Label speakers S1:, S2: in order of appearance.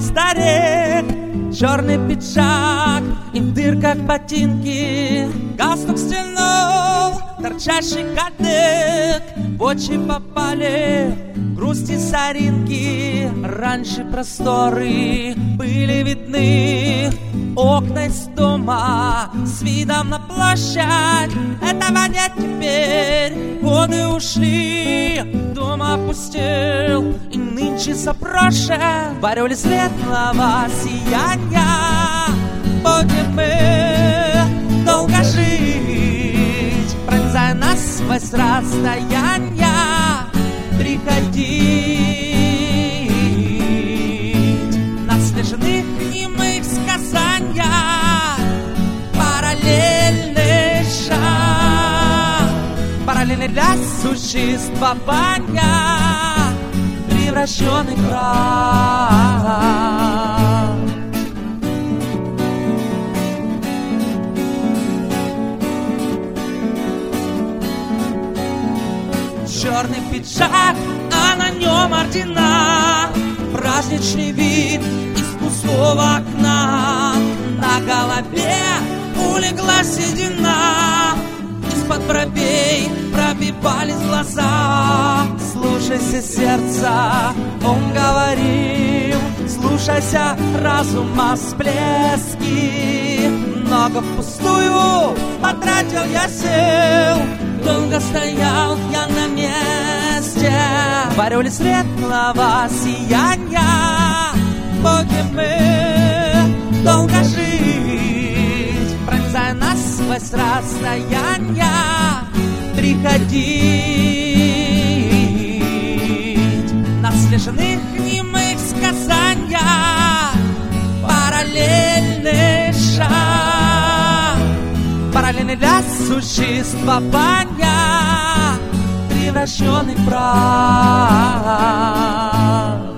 S1: старик, черный пиджак и в дырках ботинки. Галстук стянул, торчащий кадык, в очи попали грусти соринки. Раньше просторы были видны, окна из дома с видом на площадь. Этого нет теперь, годы ушли, дом опустел, и нынче запрошен в ореоле светлого сияния. Будем мы долго жить, пронзая насквозь расстояния, приходить на свежных немых сказаниях. Параллельный шаг, параллельный для существования, превращенный в край. Черный пиджак, а на нем ордена, праздничный вид из пустого окна. На голове улеглась седина, из-под бровей пробивались глаза. Слушайся сердца, он говорил, слушайся разума всплески. Много впустую потратил я сил, долго стоял я на месте в ореоле светлого сияния. Будем мы долго жить, пронзая насквозь расстояния, приходить на свежных немых сказаниях. Параллельный шаг, параллельный для существования, превращенный в прах.